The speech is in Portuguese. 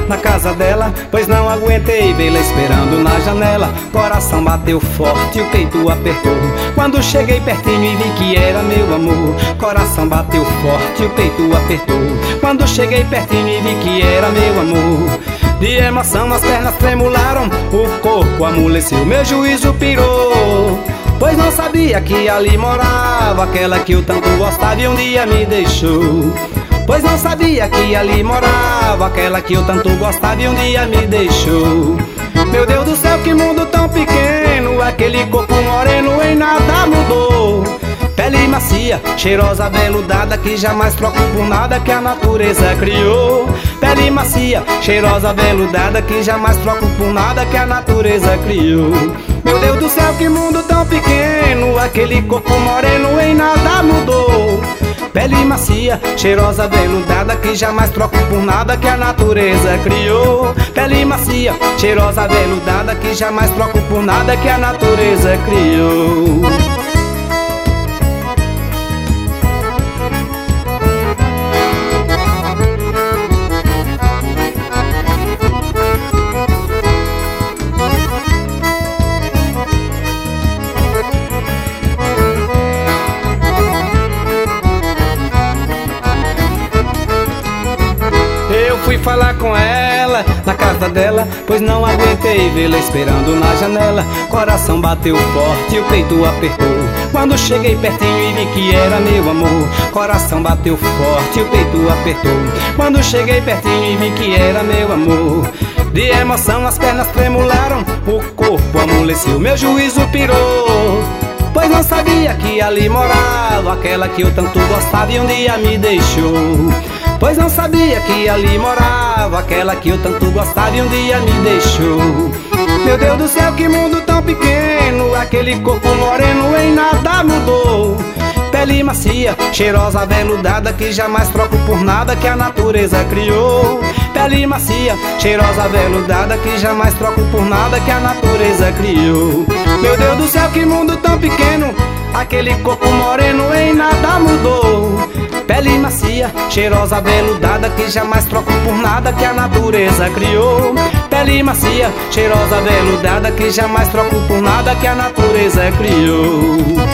na casa dela, pois não aguentei vê-la esperando na janela. Coração bateu forte e o peito apertou. Quando cheguei pertinho e vi que era meu amor. Coração bateu forte e o peito apertou. Quando cheguei pertinho e vi que era meu amor. De emoção as pernas tremularam, o corpo amoleceu, meu juízo pirou. Pois não sabia que ali morava aquela que eu tanto gostava e um dia me deixou. Pois não sabia que ali morava aquela que eu tanto gostava e um dia me deixou. Meu Deus do céu, que mundo tão pequeno, aquele corpo moreno em nada mudou. Pele macia, cheirosa, veludada, que jamais troco por nada que a natureza criou. Pele macia, cheirosa, veludada, que jamais troco por nada que a natureza criou. Meu Deus do céu, que mundo tão pequeno, aquele corpo moreno em nada mudou. Pele macia, cheirosa, veludada, que jamais troco por nada que a natureza criou. Pele macia, cheirosa, veludada, que jamais troco por nada que a natureza criou. Fui falar com ela na casa dela, pois não aguentei vê-la esperando na janela. Coração bateu forte e o peito apertou. Quando cheguei pertinho e vi que era meu amor. Coração bateu forte e o peito apertou. Quando cheguei pertinho e vi que era meu amor. De emoção as pernas tremularam, o corpo amoleceu, meu juízo pirou. Pois não sabia que ali morava aquela que eu tanto gostava e um dia me deixou. Pois não sabia que ali morava aquela que eu tanto gostava e um dia me deixou. Meu Deus do céu, que mundo tão pequeno, aquele corpo moreno em nada mudou. Pele macia, cheirosa, veludada, que jamais troco por nada que a natureza criou. Pele macia, cheirosa, veludada, que jamais troco por nada que a natureza criou. Meu Deus do céu, que mundo tão pequeno, aquele corpo moreno em nada mudou. Pele macia, cheirosa, veludada, que jamais troco por nada que a natureza criou. Pele macia, cheirosa, veludada, que jamais troco por nada que a natureza criou.